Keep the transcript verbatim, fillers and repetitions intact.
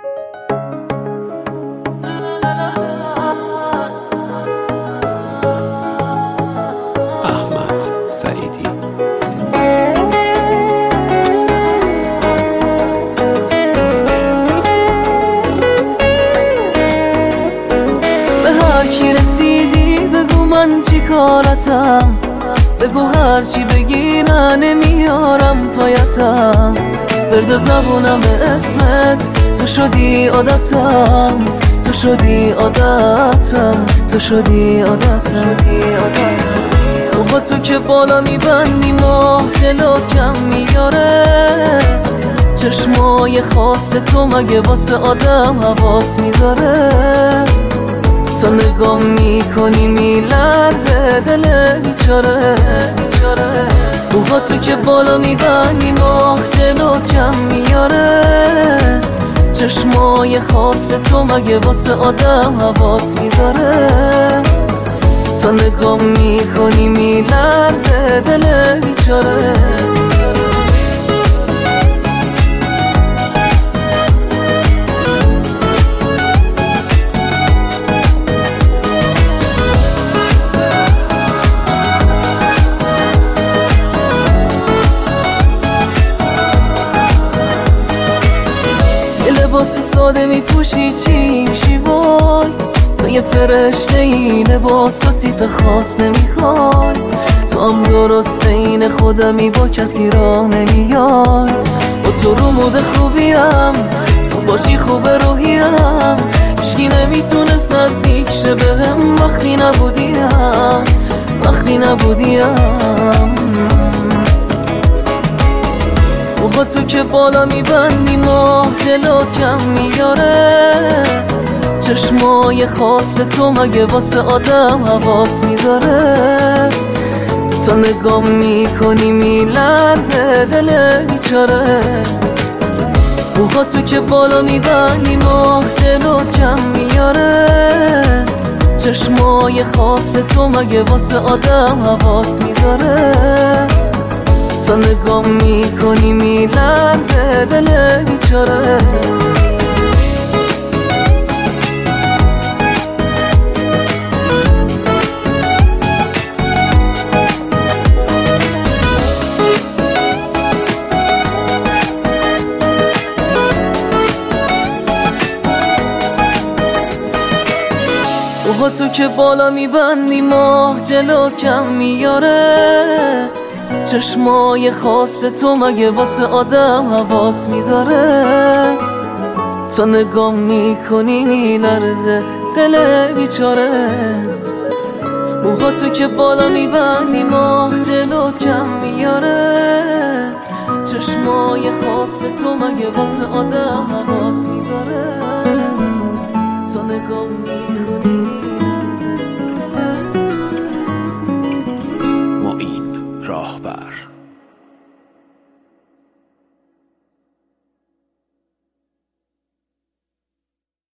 احمد سعیدی. به هر کی رسیدی بگو من چی کارتم، بگو هر چی بگی من نمیارم پایتم. برد زبونم اسمت، تو شدی عادتم، تو شدی عادتم، تو شدی عادتم. با تو که بالا میبندی ماه جلوت کم میاره، چشمای خاص تو مگه واسه آدم حواس میذاره. تا نگاه میکنی میلرزه دل بیچاره. موها تو که بالا میبندی ماه جلوت کم میاره، چشمای خاص تو مگه واسه آدم حواس میذاره. تا نگاه میکنی میلرزه دل بیچاره. لباس ساده میپوشی چی میشی وای، تو یه فرشته این لباس و تیپ خاص نمیخوای. تو هم درست عین خودمی با کسی راه نمیای. با تو رو مود خوبیم، تو باشی خوب روحیم. هیچکی نمیتونست نزدیک شه بهم وقتی نبودیم، وقتی نبودیم. موها تو که بالا میبندی ماه جلوت کم میاره، چشمای خاص تو مگه واسه آدم حواس میذاره. تا نگاه میکنی میلرزه دل بیچاره. موها تو که بالا میبندی ماه جلوت کم میاره، چشمای خاص تو مگه واسه آدم حواس میذاره. تا نگاه میکنی میلرزه دل بیچاره. موها تو که بالا میبندی ماه جلوت کم میاره، چشمای خاص تو مگه واسه آدم حواس میذاره. تا نگاه میکنی میلرزه دل بیچاره. موها تو که بالا میبندی ماه جلوت کم میاره، چشمای خاص تو مگه واسه آدم حواس میذاره. تا نگاه میکنی میلرزه دل بیچاره. معین راهبر.